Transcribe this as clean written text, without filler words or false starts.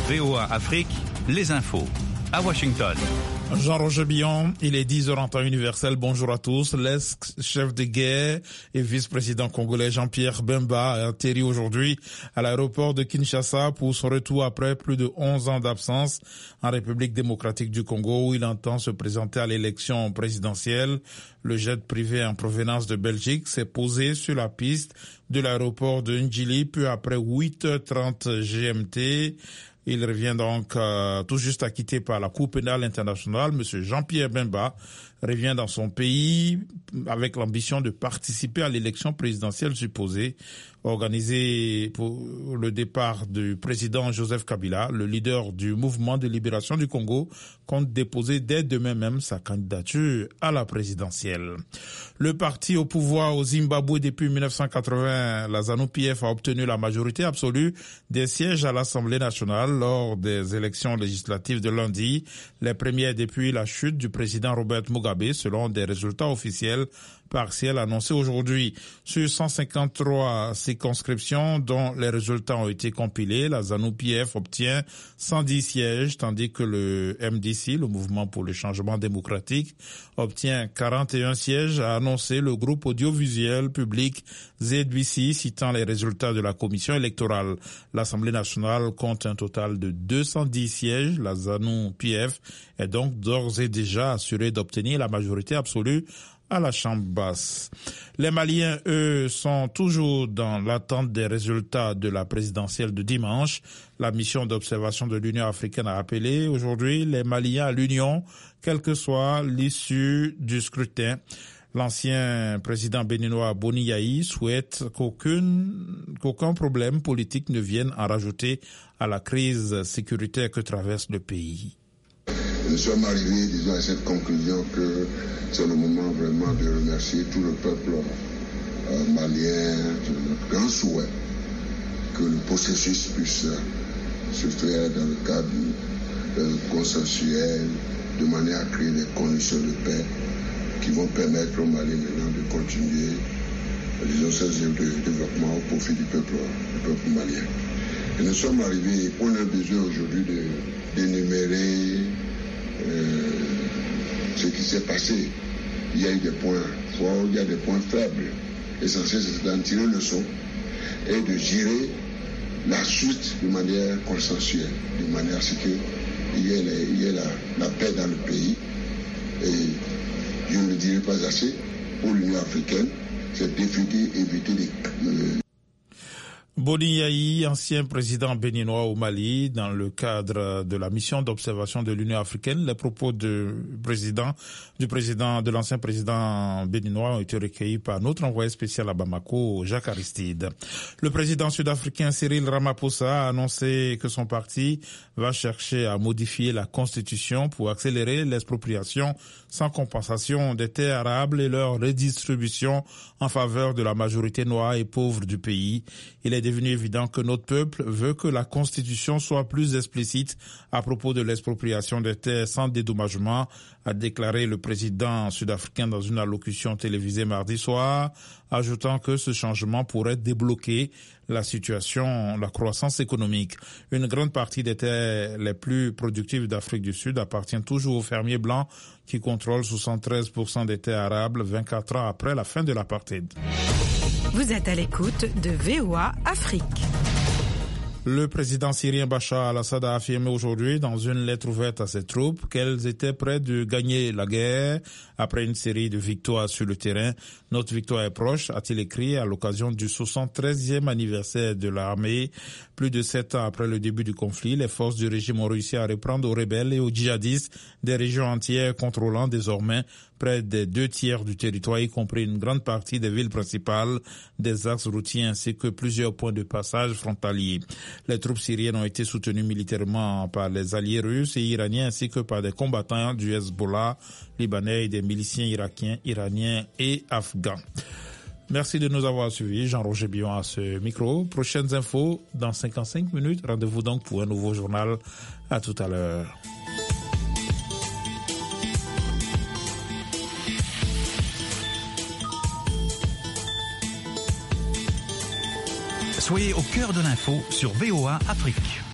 VOA Afrique, les infos. À Washington. Jean-Roger Billon, il est 10h en temps universel. Bonjour à tous. L'ex-chef de guerre et vice-président congolais Jean-Pierre Bemba a atterri aujourd'hui à l'aéroport de Kinshasa pour son retour après plus de 11 ans d'absence en République démocratique du Congo où il entend se présenter à l'élection présidentielle. Le jet privé en provenance de Belgique s'est posé sur la piste de l'aéroport de Ndjili peu après 8h30 GMT. Il revient donc tout juste acquitté par la Cour pénale internationale. Monsieur Jean-Pierre Bemba revient dans son pays avec l'ambition de participer à l'élection présidentielle supposée organisée pour le départ du président Joseph Kabila. Le leader du mouvement de libération du Congo compte déposer dès demain même sa candidature à la présidentielle. Le parti au pouvoir au Zimbabwe depuis 1980, la ZANU-PF, a obtenu la majorité absolue des sièges à l'Assemblée nationale lors des élections législatives de lundi, les premières depuis la chute du président Robert Mugabe, selon des résultats officiels partiels annoncés aujourd'hui. Sur 153 circonscriptions dont les résultats ont été compilés, la ZANU-PF obtient 110 sièges, tandis que le MDC, le Mouvement pour le changement démocratique, obtient 41 sièges, a annoncé le groupe audiovisuel public ZBC, citant les résultats de la commission électorale. L'Assemblée nationale compte un total de 210 sièges. La ZANU-PF est donc d'ores et déjà assurée d'obtenir la majorité absolue à la Chambre basse. Les Maliens, eux, sont toujours dans l'attente des résultats de la présidentielle de dimanche. La mission d'observation de l'Union africaine a appelé aujourd'hui les Maliens à l'Union, quelle que soit l'issue du scrutin. L'ancien président béninois Boni Yayi souhaite qu'aucun problème politique ne vienne en rajouter à la crise sécuritaire que traverse le pays. Nous sommes arrivés, disons, à cette conclusion que c'est le moment vraiment de remercier tout le peuple malien. C'est notre grand souhait que le processus puisse se faire dans le cadre consensuel, de manière à créer des conditions de paix qui vont permettre aux Maliens maintenant de continuer, disons, ces œuvres de développement au profit du peuple malien. Et nous sommes arrivés, on a besoin aujourd'hui d'énumérer ce qui s'est passé. Il y a eu des points forts, il y a des points faibles. L'essentiel, c'est d'en tirer le leçon et de gérer la suite de manière consensuelle, de manière à ce qu'il y ait la paix dans le pays. Et je ne le dirai pas assez, pour l'Union africaine, c'est d'éviter Boni Yayi, ancien président béninois au Mali, dans le cadre de la mission d'observation de l'Union africaine, les propos de l'ancien président béninois ont été recueillis par notre envoyé spécial à Bamako, Jacques Aristide. Le président sud-africain Cyril Ramaphosa a annoncé que son parti va chercher à modifier la constitution pour accélérer l'expropriation sans compensation des terres arables et leur redistribution en faveur de la majorité noire et pauvre du pays. Il est devenu évident que notre peuple veut que la Constitution soit plus explicite à propos de l'expropriation des terres sans dédommagement, a déclaré le président sud-africain dans une allocution télévisée mardi soir, ajoutant que ce changement pourrait débloquer la situation, la croissance économique. Une grande partie des terres les plus productives d'Afrique du Sud appartient toujours aux fermiers blancs qui contrôlent 73% des terres arables 24 ans après la fin de l'apartheid. Vous êtes à l'écoute de VOA Afrique. Le président syrien Bachar al-Assad a affirmé aujourd'hui dans une lettre ouverte à ses troupes qu'elles étaient prêtes de gagner la guerre après une série de victoires sur le terrain. Notre victoire est proche, a-t-il écrit à l'occasion du 73e anniversaire de l'armée. Plus de 7 ans après le début du conflit, les forces du régime ont réussi à reprendre aux rebelles et aux djihadistes des régions entières contrôlant désormais près des 2/3 du territoire, y compris une grande partie des villes principales, des axes routiers ainsi que plusieurs points de passage frontaliers. Les troupes syriennes ont été soutenues militairement par les alliés russes et iraniens ainsi que par des combattants du Hezbollah libanais et des miliciens irakiens, iraniens et afghans. Merci de nous avoir suivis. Jean-Roger Billon à ce micro. Prochaines infos dans 55 minutes. Rendez-vous donc pour un nouveau journal. À tout à l'heure. Soyez au cœur de l'info sur VOA Afrique.